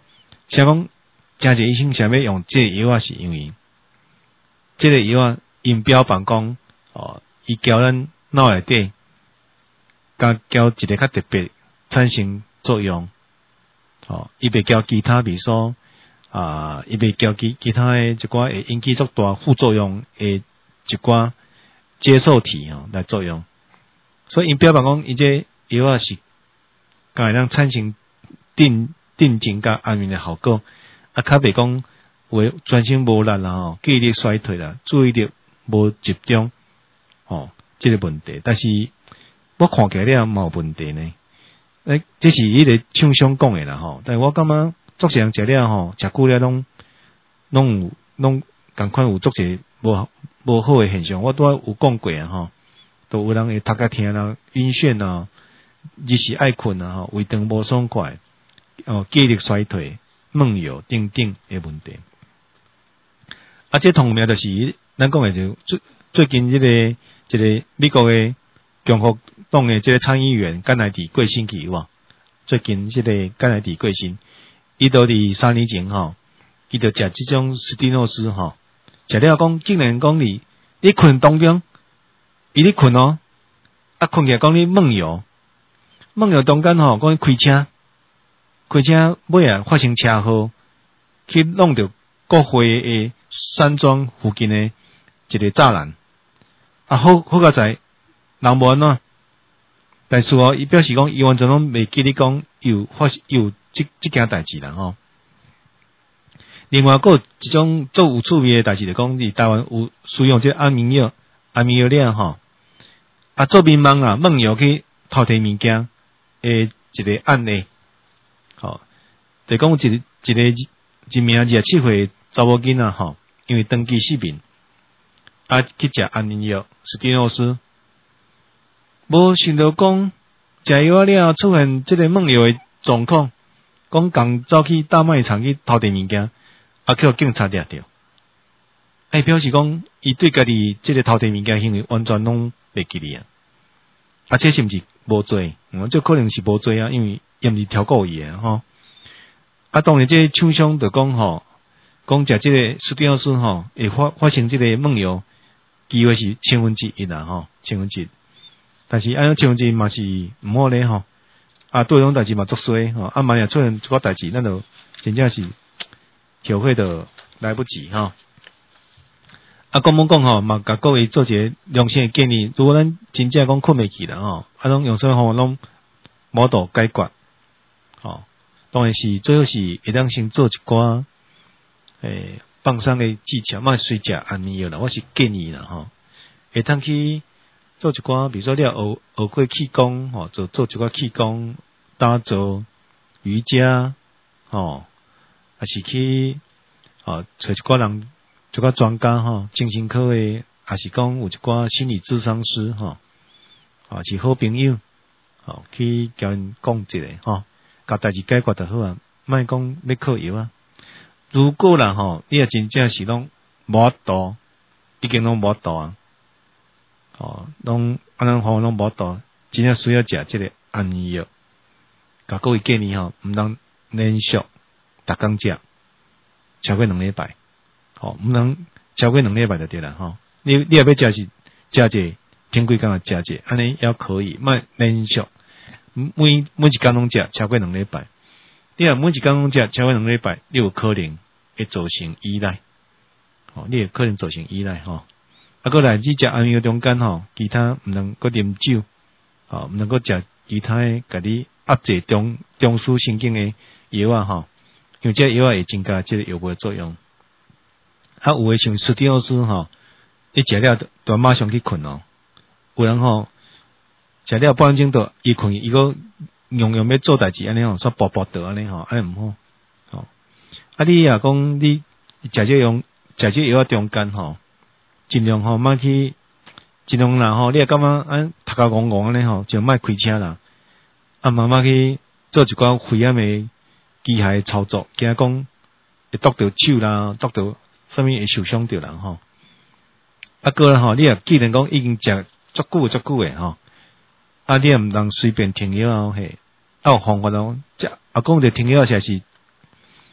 像讲，真侪医生想要用这个药啊，是因为这个药啊，因标榜讲哦，伊交咱脑内底，甲交一个较特别产生作用，哦，伊袂交其他，比如说啊，伊袂交其其他诶一寡会引起足大副作用诶一寡接受体哦来作用，所以因标榜讲伊这药啊是，甲会当产生定定静甲安眠诶效果，啊，较袂讲为专心无力啦吼，记忆力衰退啦，注意力无集中，哦，这个问题，但是我看起来了嘛有问题呢。诶，这是迄个厂商讲诶啦吼，但是我感觉作些人食了吼，食久了拢拢有拢共款有作些无无好诶现象。我拄仔有讲过啊吼，都有人会头壳疼啦、晕眩啊、日时爱困啊吼、胃肠无爽快、哦记忆力衰退、梦游等等诶问题。啊，这同名就是咱讲诶就最最近即、這個一、這個美國诶共和党诶即個參議員甘迺迪過身去有無？最近即個甘迺迪過身，伊都佇三年前吼，伊就食即種史蒂諾斯吼，食了講竟然講你你困當中，伊咧困哦，啊困起來講你夢遊，夢遊中間吼講開車，開車尾啊發生車禍，去弄到國會誒山莊附近誒一個柵欄，啊好好個在人無安怎，但是哦，伊表示講伊完全攏袂記得講有發有即即件代志啦吼。另外，閣有一種做有趣味誒代志，就講佇台灣有使用即安眠藥，安眠藥了吼，啊做民夢啊夢遊去偷摕物件誒一個案例，吼，就講一個一個一名二十七歲查某囡仔吼，因為長期失眠，啊去食安眠藥史蒂諾斯，無想到講食藥了出現即個夢遊誒狀況，講共走去大賣場去偷摕物件。啊！去互警察抓着，哎，表示講伊對家己即個偷摕物件行為完全攏袂記哩啊！啊，這是毋是無罪？嗯，這可能是無罪啊，因為伊毋是超過伊誒吼。啊，當然，這廠商就講吼，講食即個史蒂諾斯吼，會發發生即個夢遊，機會是千分之一啦吼，千分之一。但是安尼千分之一嘛是毋好咧吼，啊，對種代志嘛作衰吼，啊，萬一出現一個代志，咱就真正是。後悔就來不及哈！啊，講冇講吼，嘛甲各位做一個良心的建議。如果咱真正講困袂去啦吼，啊，攏用啥方法攏無度解決，吼，當然是最好是會當先做一寡誒放鬆的技巧，莫隨食安眠藥啦。我是建議啦吼，會當去做一寡，比如說你學學過氣功吼，做做一寡氣功、打坐、瑜伽，吼。還是去哦，找一寡人，一寡專家吼，精神科誒，還是講有一寡心理諮商師吼，啊是好朋友，哦去甲因講一下吼，甲代志解決就好啊，莫講要靠藥啊。如果啦吼，你也真正是攏無法度，已經攏無法度啊，哦，攏安尼方法攏無法度，真正需要食即個安眠藥。甲各位建議吼，毋通連續。逐工食超過兩禮拜，吼毋能超過兩禮拜就對啦吼。你你若要食是食者，前幾工食者，安尼也可以，莫連續每每一工攏食超過兩禮拜。你若每一工攏食超過兩禮拜，你有可能會造成依賴，吼，你有可能造成依賴吼。啊，過來你食安眠藥中間吼，其他毋能夠啉酒，吼毋能夠食其他誒，甲你壓制中中樞神經誒藥啊吼。因為這藥會增加這個藥物的作用，啊，有誒像史蒂諾斯吼，你食了就馬上去困哦。有人吼食了半鐘就伊困，伊個樣樣要做代志安尼吼，煞步步倒安尼吼，安尼毋好。吼，啊，你若講你食這用食這藥中間吼，盡量吼莫去，盡量啦吼，你若感覺安頭殼戇戇安尼吼，就莫開車啦，啊，慢慢去做一寡危險誒。機械操作，驚講會剁到手啦，剁到啥物會受傷到人吼。啊，個吼，你若既然講已經食足久足久誒吼，啊，你也毋通隨便停藥哦嘿。啊，有方法咯，即啊講着停藥實是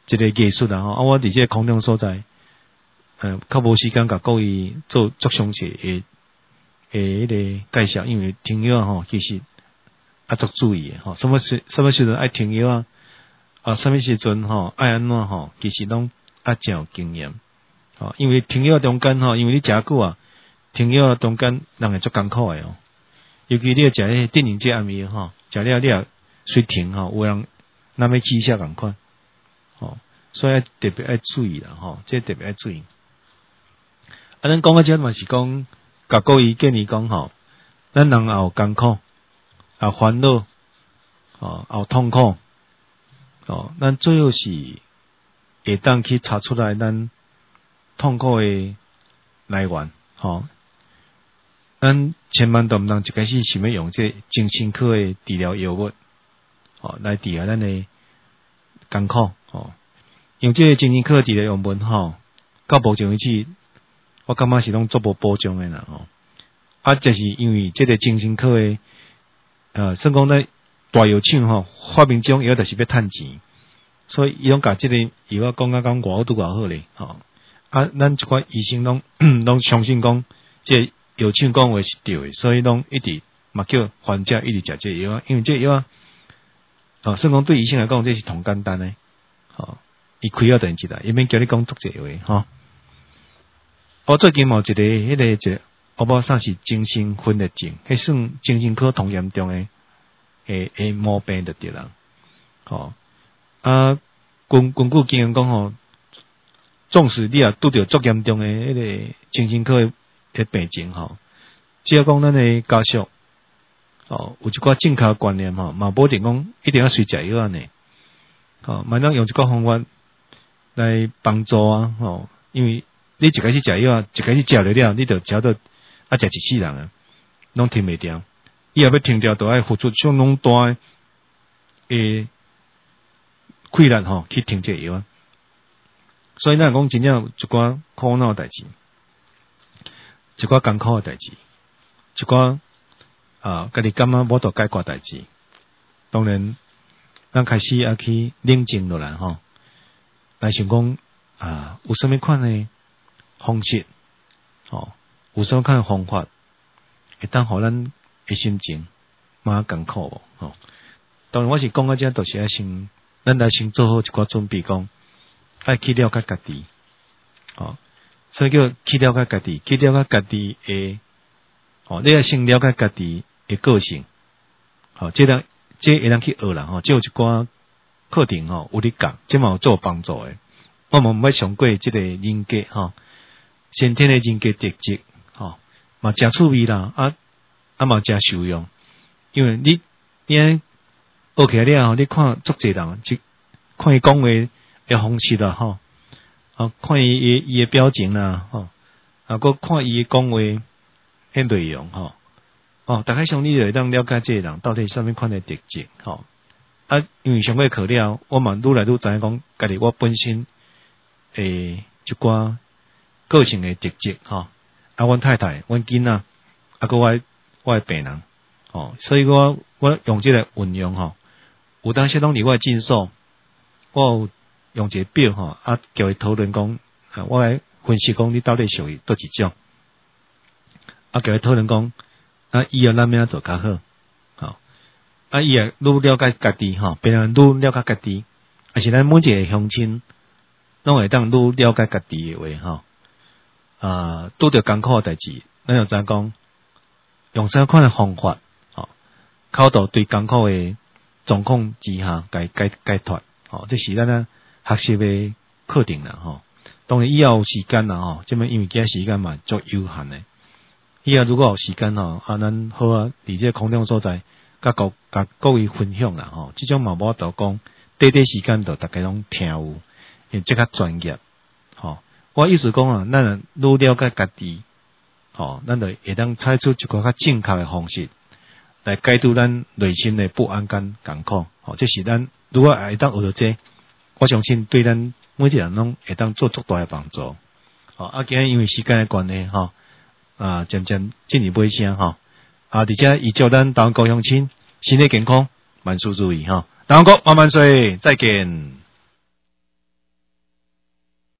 一个艺术啦吼，啊，我伫这个空中所在，呃，较无时间甲各位做足详细诶诶迄个介绍，因为听药啊吼，其实啊足注意诶吼，什么时什么时阵爱听药啊，啊，什么时阵吼爱安怎吼，其实拢啊真有经验，吼，因为听药中间吼，因为你食久啊，听药中间人会足艰苦诶哦，尤其你要食迄电影节暗暝吼，食了你也随停吼，有人那么起下共款，吼，所以特别爱注意啦吼，这特别爱注意。啊，咱讲到这嘛是讲，甲各位建议讲吼，咱人也有艰苦，也有烦恼，哦，也有痛苦，哦，咱最后是会当去查出来咱痛苦的来源，吼，咱千万都毋通一开始想要用这精神科的治疗药物，哦，来治疗咱的艰苦，哦，用这个精神科治疗药物，吼，到目前为止。我感觉是拢足无保障诶啦吼，啊，就是因为这个精神科诶，呃，算讲咧大药厂吼发明这种药，就是要趁钱，所以伊拢甲这个药讲啊讲偌好拄偌好咧，吼，啊，咱一寡医生拢拢相信讲，这药厂讲话是对诶，所以拢一直嘛叫患者一直食这药啊，因为这药啊，哦，算讲对医生来讲，这是同简单诶，吼，伊开药等一啦，伊免叫你讲足济话吼。我最近某一个迄个一个，我无算是精神分裂症，迄算精神科同严重诶诶诶毛病就对啦。吼、哦、啊，根根据经验讲吼，纵使你也拄着足严重诶迄个精神科诶病症吼，只要讲咱诶家属哦有一寡正确观念吼，嘛无定讲一定要随食药安尼。吼、哦，慢慢用一个方法来帮助啊，吼、哦，因为。你一开始食药啊，一开始食了了，你就食到啊食一世人啊，拢停袂掉。以后要停掉，都爱付出相当大诶困难吼，去停这药啊。所以咱讲真正有一寡苦恼代志，一寡艰苦诶代志，一寡啊，家己感觉无度解决代志。当然，咱开始啊去冷静落来吼，来想讲啊，有啥物款呢？方式，哦，有啥款方法，会当互咱诶心情嘛艰苦无？吼、哦，当然我是讲啊，这都是爱先，咱来先做好一寡准备，讲爱去了解家己，哦，所以叫去了解家己，去了解家己诶，哦，你要先了解家己诶个性，好、哦，这样这会当去学啦，吼、哦，这有一寡课程吼、哦，有你教，这嘛有做帮助诶。我们毋要上过即个人格吼。哦先天的人格特质，吼，嘛真趣味啦，啊啊嘛真受用，因为你你学起来了，你看足侪人，即看伊讲话诶方式啦，吼，啊看伊伊伊诶表情啦，吼，啊搁看伊讲话迄内容，吼，哦，大概上你就会当了解这个人到底啥物款诶特质，吼，啊，因为上过课了，我嘛愈来愈知影讲，家己我本身诶一寡。个性的特质吼，啊，阮太太、阮囡仔，啊，个我我的病人，哦，所以我我用这个运用吼，有当时拢伫我的诊所，我有用一个表吼，啊，叫伊讨论讲，啊，我来分析讲你到底属于倒一种，啊，叫伊讨论讲，啊，以后咱要做较好，吼，啊，伊也愈了解家己吼，病人愈了解家己，而是咱每一个乡亲，拢会当愈了解家己的话吼。啊，拄着艰苦诶代志，咱就知讲用啥款诶方法，吼，靠到对艰苦诶状况之下，解解解脱，吼，这是咱啊学习诶课程啦，吼。当然以后有时间啦，吼，即么因为今时间嘛足有限诶，以后如果有时间吼，啊，咱好啊，伫这空中所在，甲各甲各位分享啦，吼，即种嘛无法度讲，短短时间就大家拢听有，因为即较专业，吼。我意思讲啊，咱愈了解家己，吼，咱就会当采取一个较正确的方式来解除咱内心的不安跟艰苦，吼，这是咱如果会当学到这，我相信对咱每一个人拢会当做足大的帮助。吼，啊，今日因为时间的关系，吼，啊，渐渐进入尾声，吼，啊，而且预祝咱台湾高乡亲身体健康，万事如意，吼，台湾国万万岁，再见。